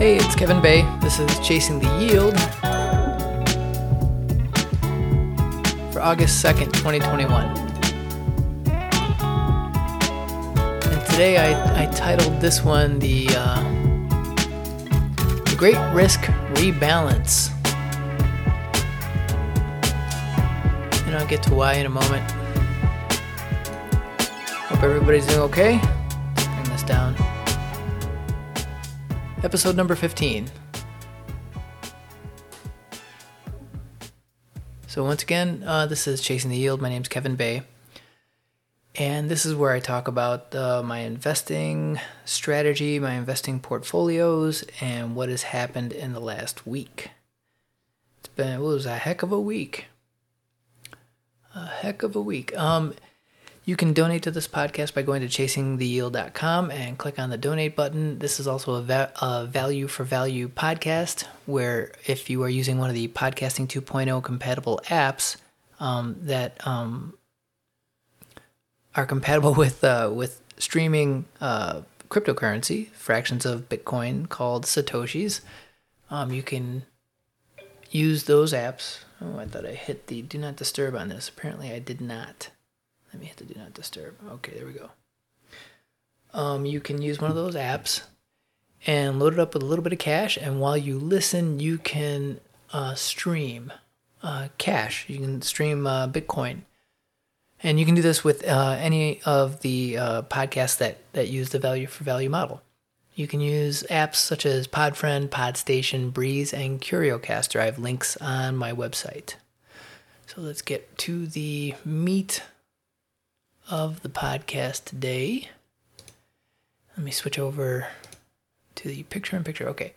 Hey, it's Kevin Bay. This is Chasing the Yield for August 2nd, 2021. And today I titled this one the Great Risk Rebalance. And I'll get to why in a moment. Hope everybody's doing okay. Bring this down. Episode number 15. So once again, this is Chasing the Yield. My name's Kevin Bay. And this is where I talk about my investing strategy, my investing portfolios, and what has happened in the last week. It was a heck of a week. You can donate to this podcast by going to chasingtheyield.com and click on the donate button. This is also a value for value podcast where if you are using one of the Podcasting 2.0 compatible apps that are compatible with streaming cryptocurrency, fractions of Bitcoin called Satoshis, you can use those apps. Oh, I thought I hit the do not disturb on this. Apparently I did not. Let me hit the do not disturb. Okay, there we go. You can use one of those apps and load it up with a little bit of cash. And while you listen, you can stream cash. You can stream Bitcoin. And you can do this with any of the podcasts that use the value for value model. You can use apps such as Podfriend, Podstation, Breeze, and CurioCaster. I have links on my website. So let's get to the meat of the podcast today. Let me switch over to the picture-in-picture. Okay.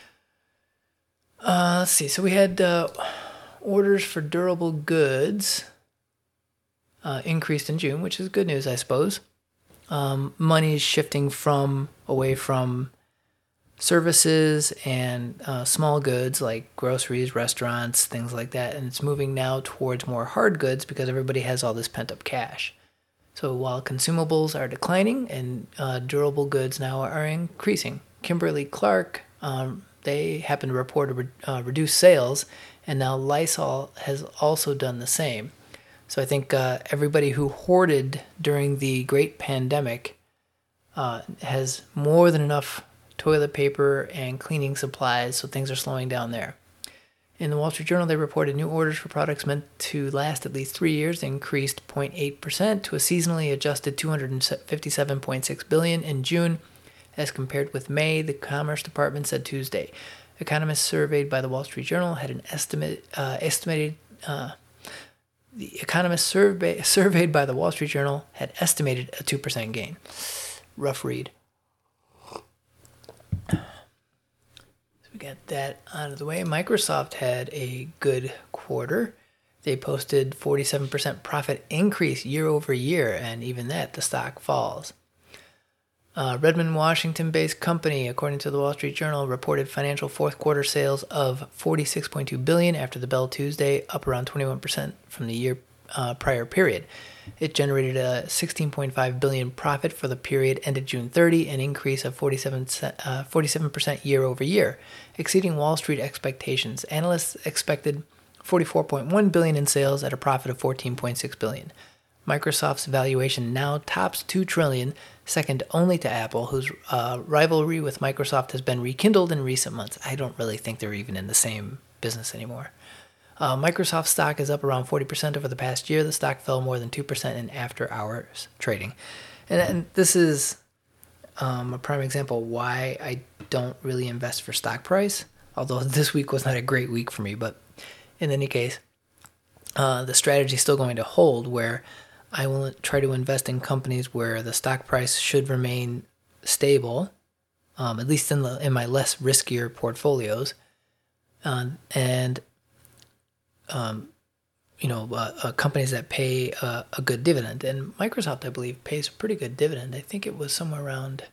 Let's see. So we had orders for durable goods increased in June, which is good news, I suppose. Money is shifting away from services and small goods like groceries, restaurants, things like that, and it's moving now towards more hard goods because everybody has all this pent-up cash. So while consumables are declining and durable goods now are increasing. Kimberly-Clark, they happen to report reduced sales, and now Lysol has also done the same. So I think everybody who hoarded during the great pandemic has more than enough toilet paper and cleaning supplies, so things are slowing down there. In the Wall Street Journal, they reported new orders for products meant to last at least 3 years increased 0.8% to a seasonally adjusted $257.6 billion in June, as compared with May, the Commerce Department said Tuesday. Economists surveyed by the Wall Street Journal had an estimated by the Wall Street Journal had estimated a 2% gain. Rough read. We got that out of the way. Microsoft had a good quarter. They posted 47% profit increase year over year, and even that, the stock falls. Redmond, Washington-based company, according to the Wall Street Journal, reported financial fourth quarter sales of $46.2 billion after the bell Tuesday, up around 21% from the year prior period. It generated a $16.5 billion profit for the period ended June 30, an increase of 47% year over year, exceeding Wall Street expectations. Analysts expected $44.1 billion in sales at a profit of $14.6 billion. Microsoft's valuation now tops $2 trillion, second only to Apple, whose rivalry with Microsoft has been rekindled in recent months. I don't really think they're even in the same business anymore. Microsoft stock is up around 40% over the past year. The stock fell more than 2% in after-hours trading. And this is a prime example why I don't really invest for stock price, although this week was not a great week for me. But in any case, the strategy is still going to hold where I will try to invest in companies where the stock price should remain stable, at least in my less riskier portfolios, companies that pay a good dividend. And Microsoft, I believe, pays a pretty good dividend. I think it was somewhere around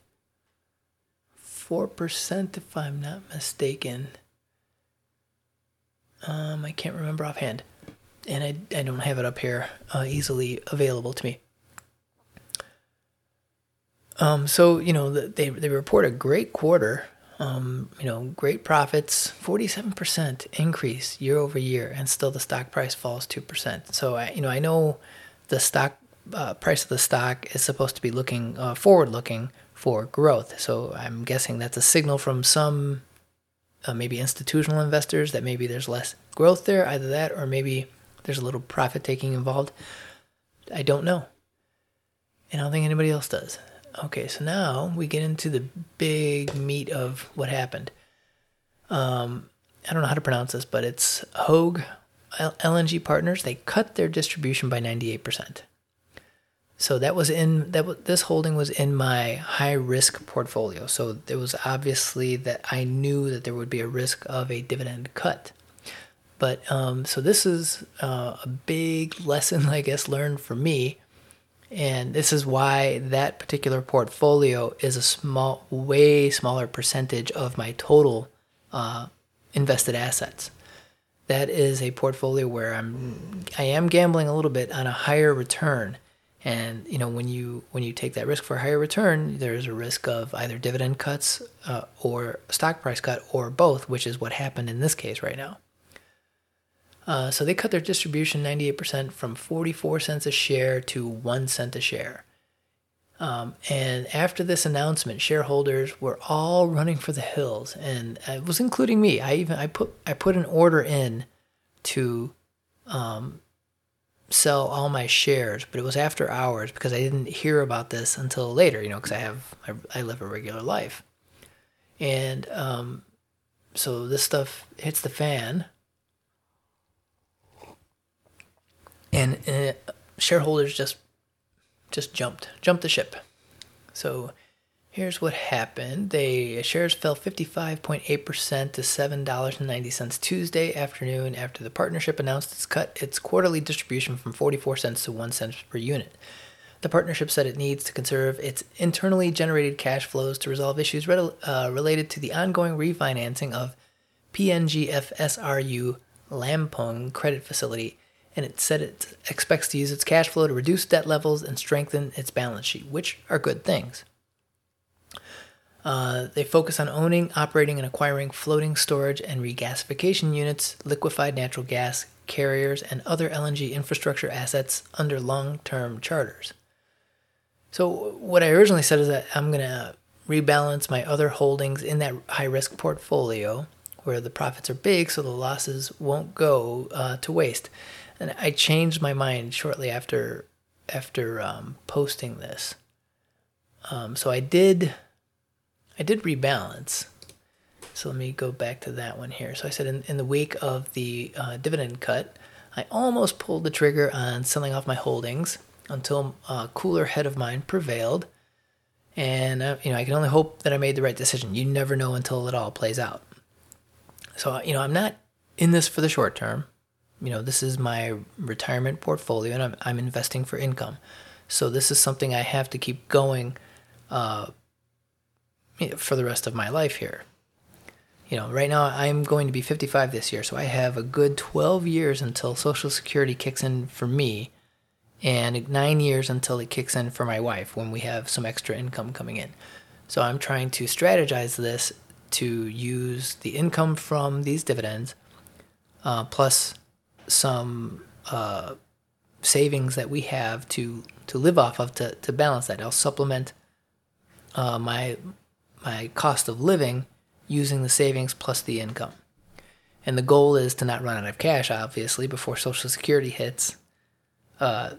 4%, if I'm not mistaken. I can't remember offhand. And I don't have it up here easily available to me. So, they report a great quarter. Great profits, 47% increase year over year, and still the stock price falls 2%. So I know the stock price of the stock is supposed to be looking forward-looking for growth. So I'm guessing that's a signal from some maybe institutional investors that maybe there's less growth there, either that or maybe there's a little profit taking involved. I don't know. And I don't think anybody else does. Okay, so now we get into the big meat of what happened. I don't know how to pronounce this, but it's Höegh LNG Partners. They cut their distribution by 98%. So this holding was in my high risk portfolio. So it was obviously that I knew that there would be a risk of a dividend cut. But so this is a big lesson, I guess, learned for me. And this is why that particular portfolio is a way smaller percentage of my total invested assets. That is a portfolio where I am gambling a little bit on a higher return. And when you take that risk for a higher return, there's a risk of either dividend cuts or stock price cut or both, which is what happened in this case right now. So they cut their distribution 98% from 44 cents a share to 1 cent a share. And after this announcement, shareholders were all running for the hills, and it was including me. I put an order in to sell all my shares, but it was after hours because I didn't hear about this until later, because I live a regular life. And so this stuff hits the fan, and shareholders just jumped the ship. So here's what happened. Shares fell 55.8% to $7.90 Tuesday afternoon after the partnership announced it's cut its quarterly distribution from 44 cents to 1 cent per unit. The partnership said it needs to conserve its internally generated cash flows to resolve issues related to the ongoing refinancing of PNG FSRU Lampung credit facility, and it said it expects to use its cash flow to reduce debt levels and strengthen its balance sheet, which are good things. They focus on owning, operating, and acquiring floating storage and regasification units, liquefied natural gas carriers, and other LNG infrastructure assets under long-term charters. So what I originally said is that I'm going to rebalance my other holdings in that high-risk portfolio where the profits are big so the losses won't go to waste. And I changed my mind shortly after posting this. So I did rebalance. So let me go back to that one here. So I said in the wake of the dividend cut, I almost pulled the trigger on selling off my holdings until a cooler head of mine prevailed. And I can only hope that I made the right decision. You never know until it all plays out. So I'm not in this for the short term. This is my retirement portfolio, and I'm investing for income. So this is something I have to keep going for the rest of my life here. Right now I'm going to be 55 this year, so I have a good 12 years until Social Security kicks in for me, and 9 years until it kicks in for my wife when we have some extra income coming in. So I'm trying to strategize this to use the income from these dividends plus some savings that we have to live off of to balance that. I'll supplement my cost of living using the savings plus the income. And the goal is to not run out of cash, obviously, before Social Security hits. And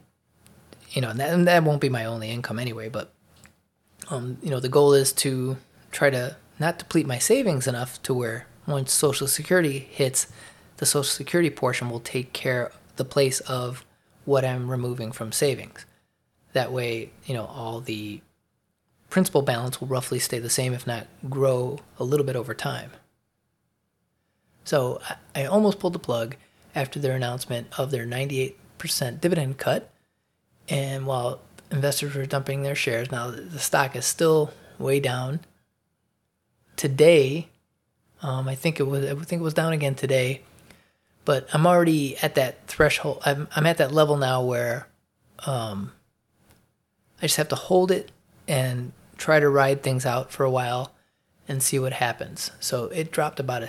that won't be my only income anyway, but the goal is to try to not deplete my savings enough to where once Social Security hits, the Social Security portion will take care of the place of what I'm removing from savings. That way, all the principal balance will roughly stay the same, if not grow a little bit over time. So I almost pulled the plug after their announcement of their 98% dividend cut. And while investors were dumping their shares, now the stock is still way down. Today, I think it was down again today. But I'm already at that threshold. I'm at that level now where I just have to hold it and try to ride things out for a while and see what happens. So it dropped about a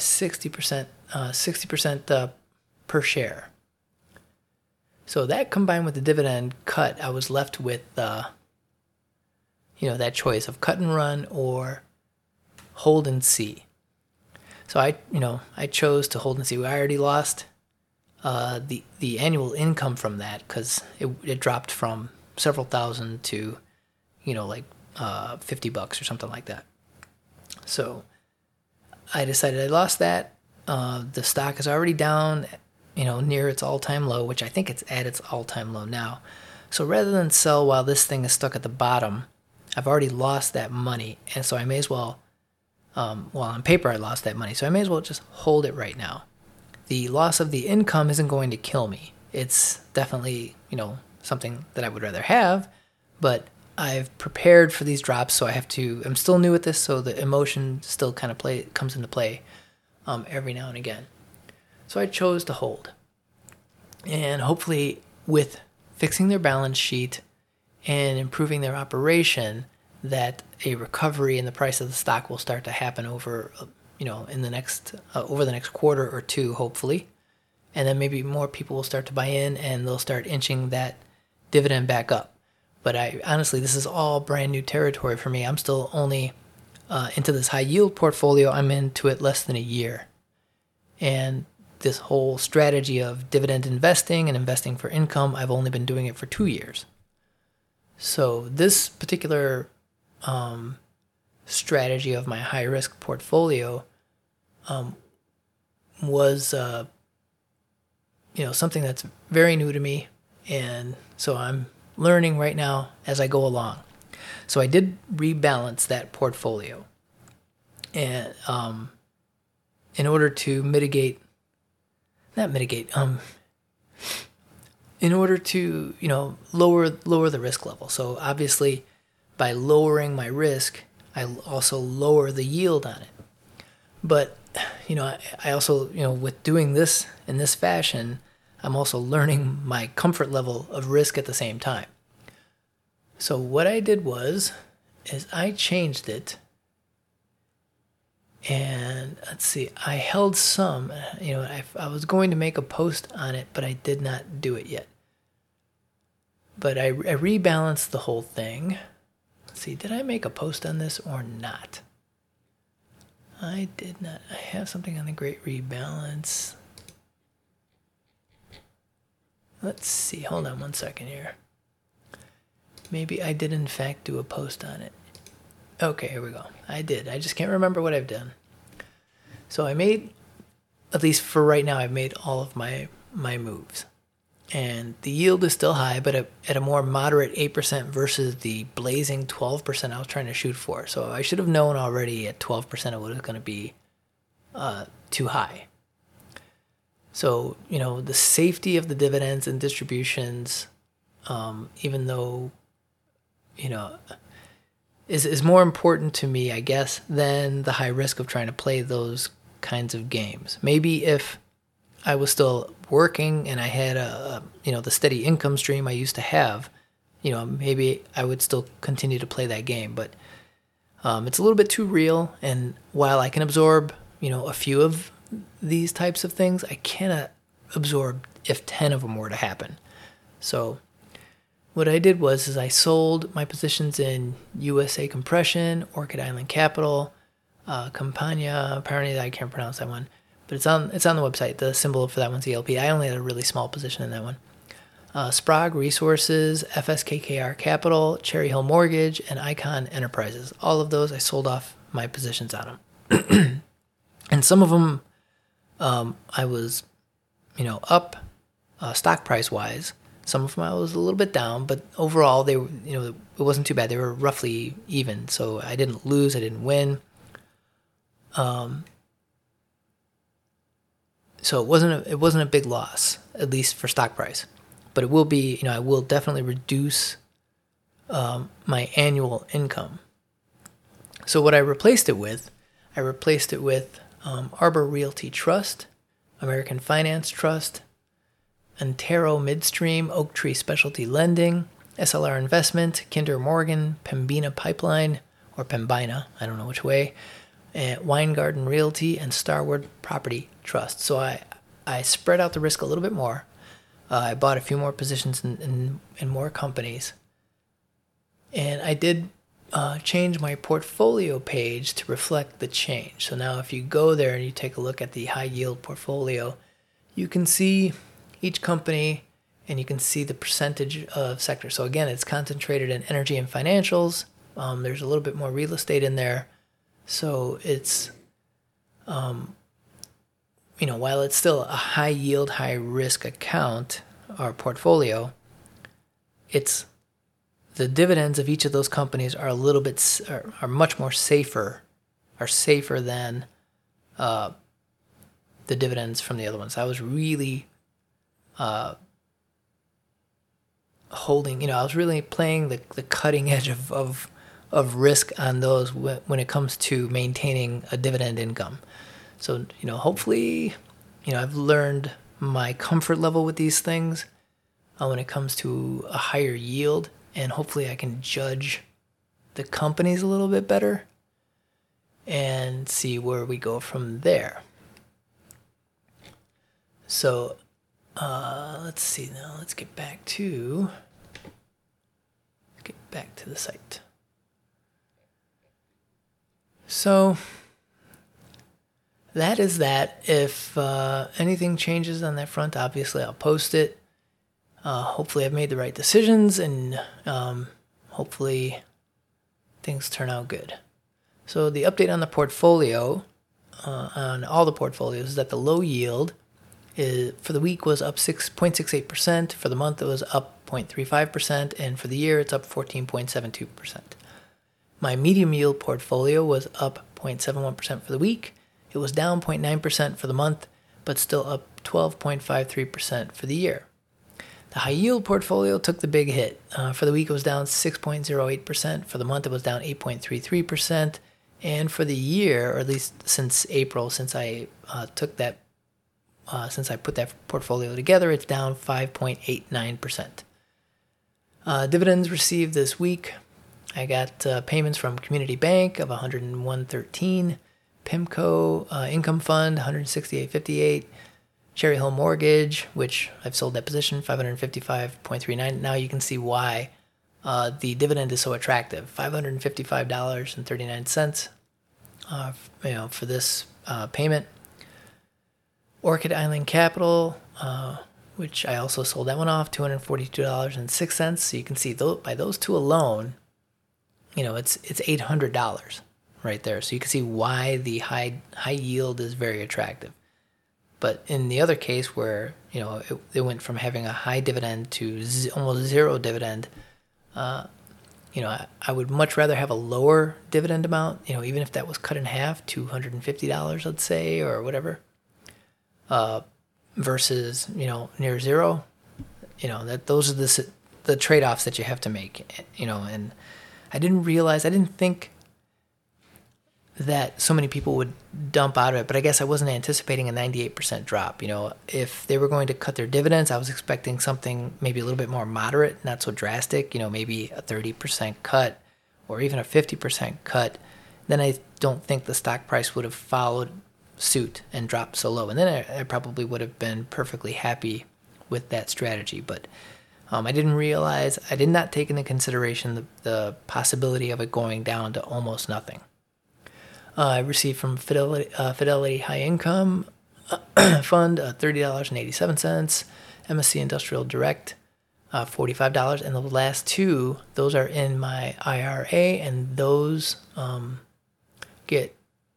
60% per share. So that combined with the dividend cut, I was left with that choice of cut and run or hold and see. So I chose to hold and see. I already lost the annual income from that because it dropped from several thousand to $50 or something like that. So I decided I lost that. The stock is already down, near its all-time low, which I think it's at its all-time low now. So rather than sell while this thing is stuck at the bottom, I've already lost that money, and so I may as well, on paper I lost that money, so I may as well just hold it right now. The loss of the income isn't going to kill me. It's definitely, something that I would rather have, but I've prepared for these drops, so I'm still new at this, so the emotion still kind of comes into play every now and again. So I chose to hold. And hopefully with fixing their balance sheet and improving their operation, that a recovery in the price of the stock will start to happen over the next quarter or two, hopefully. And then maybe more people will start to buy in and they'll start inching that dividend back up. But honestly, this is all brand new territory for me. I'm still only into this high yield portfolio. I'm into it less than a year. And this whole strategy of dividend investing and investing for income, I've only been doing it for 2 years. So this particular strategy of my high risk portfolio was something that's very new to me, and so I'm learning right now as I go along. So I did rebalance that portfolio, and in order to lower the risk level. So obviously, by lowering my risk, I also lower the yield on it. But I also, with doing this in this fashion, I'm also learning my comfort level of risk at the same time. So what I did is I changed it. And let's see, I held some, I was going to make a post on it, but I did not do it yet. But I rebalanced the whole thing. Let's see, did I make a post on this or not? I did not. I have something on the Great Rebalance. Let's see, hold on one second here. Maybe I did in fact do a post on it. Okay, here we go. I did. I just can't remember what I've done. So I made, at least for right now, I've made all of my moves. And the yield is still high, but at a more moderate 8% versus the blazing 12% I was trying to shoot for. So I should have known already at 12% it was going to be too high. So, the safety of the dividends and distributions, even though, is more important to me, I guess, than the high risk of trying to play those kinds of games. Maybe if I was still working and I had the steady income stream I used to have, maybe I would still continue to play that game. But it's a little bit too real. And while I can absorb, a few of these types of things, I cannot absorb if 10 of them were to happen. So what I did was I sold my positions in USA Compression, Orchid Island Capital, Campania, apparently I can't pronounce that one, but it's on the website. The symbol for that one's ELP. I only had a really small position in that one. Sprague Resources, FSKKR Capital, Cherry Hill Mortgage, and Icon Enterprises. All of those I sold off my positions on them. And some of them I was, up stock price wise. Some of them I was a little bit down, but overall they were, it wasn't too bad. They were roughly even, so I didn't lose, I didn't win. So it wasn't a big loss, at least for stock price. But it will be, I will definitely reduce my annual income. So what I replaced it with Arbor Realty Trust, American Finance Trust, Antero Midstream, Oak Tree Specialty Lending, SLR Investment, Kinder Morgan, Pembina Pipeline, or Pembina, I don't know which way, and Weingarten Realty, and Starwood Property Trust. So I spread out the risk a little bit more. I bought a few more positions in more companies. And I did change my portfolio page to reflect the change. So now if you go there and you take a look at the high yield portfolio, you can see each company and you can see the percentage of sector. So again, it's concentrated in energy and financials. There's a little bit more real estate in there. So it's, while it's still a high yield, high risk account or portfolio, it's the dividends of each of those companies are a little bit are much more safer than the dividends from the other ones. I was really I was really playing the cutting edge of risk on those when it comes to maintaining a dividend income. So, hopefully, I've learned my comfort level with these things when it comes to a higher yield, and hopefully I can judge the companies a little bit better and see where we go from there. So, let's see now. Let's get back to the site. So that is that. If anything changes on that front, obviously I'll post it. Hopefully I've made the right decisions, and hopefully things turn out good. So the update on the portfolio, on all the portfolios, is that the low yield for the week was up 6.68%. For the month, it was up 0.35%. And for the year, it's up 14.72%. My medium yield portfolio was up 0.71% for the week. It was down 0.9% for the month, but still up 12.53% for the year. The high yield portfolio took the big hit. For the week, it was down 6.08%. For the month, it was down 8.33%. And for the year, or at least since April, since I put that portfolio together, it's down 5.89%. Dividends received this week. I got payments from Community Bank of $101.13, PIMCO Income Fund $168.58, Cherry Hill Mortgage, which I've sold that position, $555.39. Now you can see why the dividend is so attractive. $555.39 for this payment. Orchid Island Capital, which I also sold that one off, $242.06. So you can see by those two alone, it's $800 right there. So you can see why the high yield is very attractive. But in the other case where, it went from having a high dividend to almost zero dividend, I would much rather have a lower dividend amount, even if that was cut in half, $250, let's say, or whatever, versus, near zero. Those are the trade-offs that you have to make, and I didn't think that so many people would dump out of it, but I guess I wasn't anticipating a 98% drop. If they were going to cut their dividends, I was expecting something maybe a little bit more moderate, not so drastic, maybe a 30% cut or even a 50% cut. Then I don't think the stock price would have followed suit and dropped so low. And then I probably would have been perfectly happy with that strategy. But I did not take into consideration the possibility of it going down to almost nothing. I received from Fidelity High Income Fund $30.87, MSC Industrial Direct $45, and the last two, those are in my IRA, and those get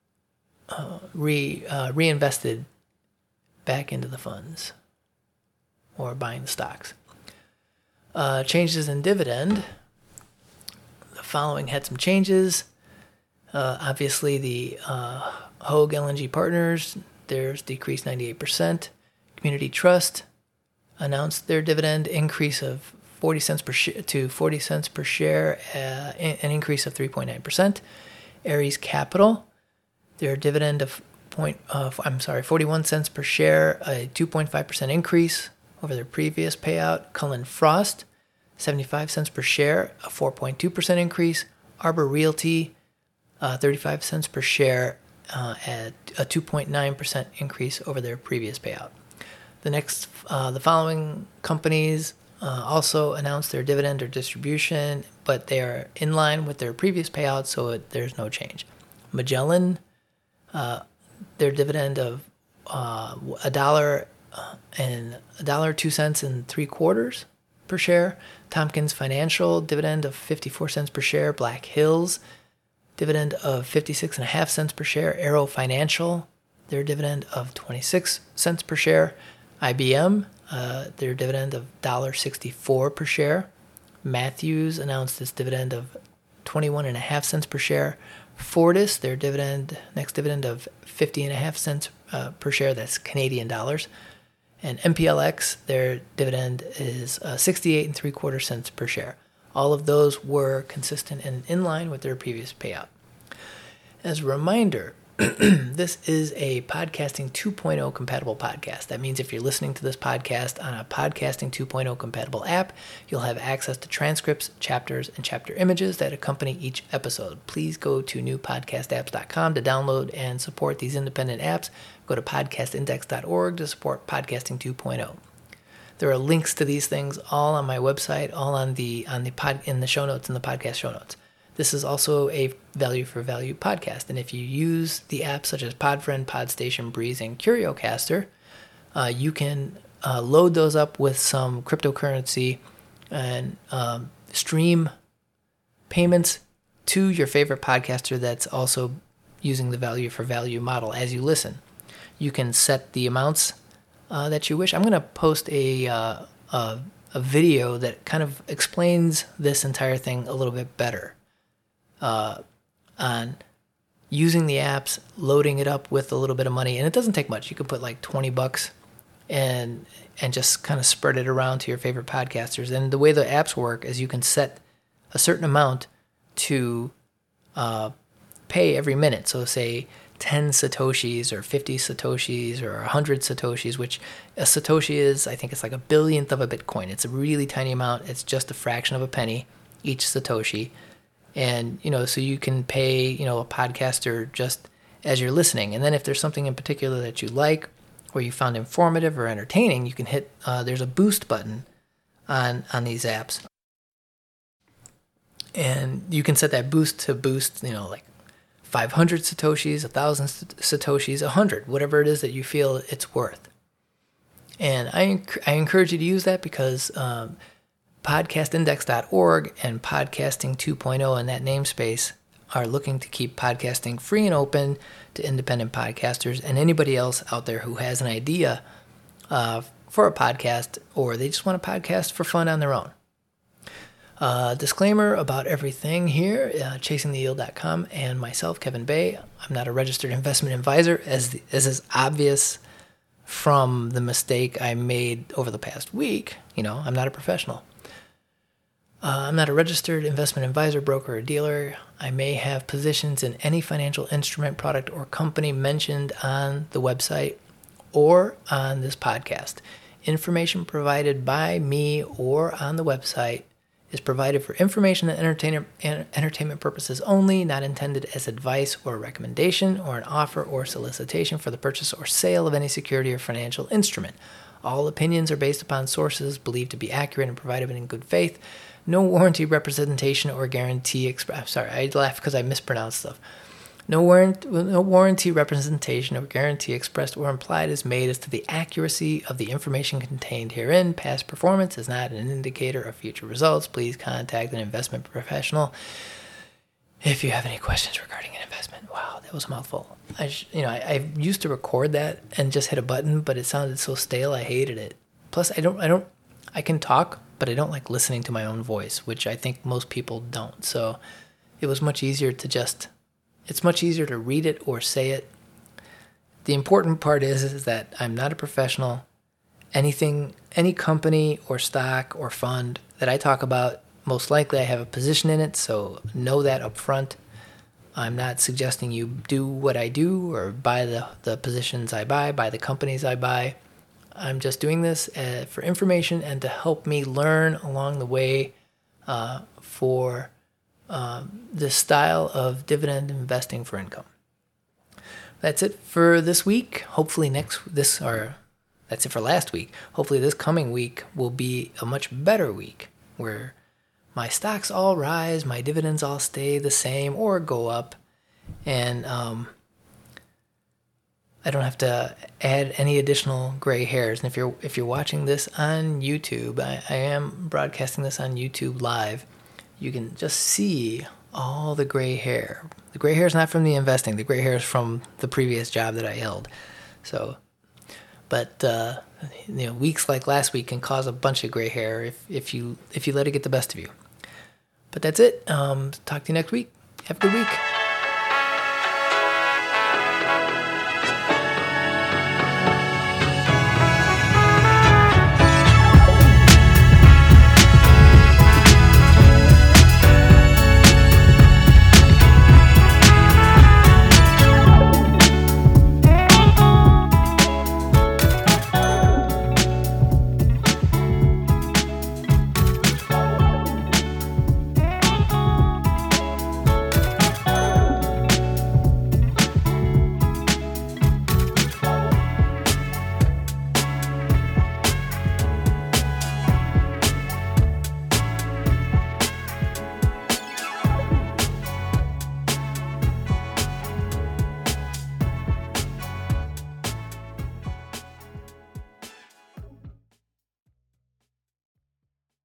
reinvested back into the funds or buying the stocks. Changes in dividend. The following had some changes. Obviously, the Hogue LNG Partners, theirs decreased 98%. Community Trust announced their dividend increase of 40 cents per share to 40 cents per share, an increase of 3.9%. Ares Capital, their dividend of 41 cents per share, a 2.5% increase over their previous payout. Cullen Frost, 75 cents per share, a 4.2% increase. Arbor Realty, 35 cents per share, at a 2.9% increase over their previous payout. The following companies also announced their dividend or distribution, but they are in line with their previous payout, so there's no change. Magellan, their dividend of $1 and $1.02 per share. Tompkins Financial, dividend of 54 cents per share. Black Hills, dividend of 56.5 cents per share. Arrow Financial, their dividend of 26 cents per share. IBM, their dividend of $1.64 per share. Matthews announced its dividend of 21.5 cents per share. Fortis, their next dividend of 50.5 cents per share. That's Canadian dollars. And MPLX, their dividend is 68.75 cents per share. All of those were consistent and in line with their previous payout. As a reminder, this is a Podcasting 2.0 compatible podcast. That means if you're listening to this podcast on a Podcasting 2.0 compatible app, you'll have access to transcripts, chapters, and chapter images that accompany each episode. Please go to newpodcastapps.com to download and support these independent apps. Go to podcastindex.org to support Podcasting 2.0. There are links to these things all on my website, all in the show notes, in the podcast show notes. This is also a value for value podcast, and if you use the apps such as Podfriend, Podstation, Breeze, and CurioCaster, you can load those up with some cryptocurrency and stream payments to your favorite podcaster that's also using the value for value model as you listen. You can set the amounts that you wish. I'm going to post a video that kind of explains this entire thing a little bit better. On using the apps, loading it up with a little bit of money, and it doesn't take much. You can put like $20 and just kind of spread it around to your favorite podcasters. And the way the apps work is you can set a certain amount to pay every minute. So say 10 Satoshis or 50 Satoshis or 100 Satoshis, which a Satoshi is, I think it's like a billionth of a Bitcoin. It's a really tiny amount. It's just a fraction of a penny each Satoshi. And, so you can pay, a podcaster just as you're listening. And then if there's something in particular that you like or you found informative or entertaining, you can hit, there's a boost button on these apps. And you can set that boost to boost, like 500 Satoshis, 1,000 Satoshis, 100, whatever it is that you feel it's worth. And I encourage you to use that because podcastindex.org and Podcasting 2.0 in that namespace are looking to keep podcasting free and open to independent podcasters and anybody else out there who has an idea for a podcast or they just want a podcast for fun on their own. Disclaimer about everything here, chasingtheyield.com and myself, Kevin Bay. I'm not a registered investment advisor, as is obvious from the mistake I made over the past week. I'm not a professional. I'm not a registered investment advisor, broker, or dealer. I may have positions in any financial instrument, product, or company mentioned on the website or on this podcast. Information provided by me or on the website is provided for information and entertainment purposes only, not intended as advice or recommendation or an offer or solicitation for the purchase or sale of any security or financial instrument. All opinions are based upon sources believed to be accurate and provided in good faith. No warranty, representation, or guarantee I laugh because I mispronounced stuff. No warranty, representation, or guarantee expressed or implied is made as to the accuracy of the information contained herein. Past performance is not an indicator of future results. Please contact an investment professional if you have any questions regarding an investment. Wow, that was a mouthful. I used to record that and just hit a button, but it sounded so stale. I hated it. Plus, I can talk, but I don't like listening to my own voice, which I think most people don't. So it was much easier it's much easier to read it or say it. The important part is that I'm not a professional. Any company or stock or fund that I talk about, most likely I have a position in it, so know that up front. I'm not suggesting you do what I do or buy the positions I buy the companies I buy. I'm just doing this for information and to help me learn along the way for the style of dividend investing for income. that's it for this week. Hopefully that's it for last week. Hopefully this coming week will be a much better week where my stocks all rise, my dividends all stay the same or go up, and I don't have to add any additional gray hairs. And if you're watching this on YouTube, I am broadcasting this on YouTube live. You can just see all the gray hair. The gray hair is not from the investing. The gray hair is from the previous job that I held. So, but weeks like last week can cause a bunch of gray hair if you let it get the best of you. But that's it. Talk to you next week. Have a good week.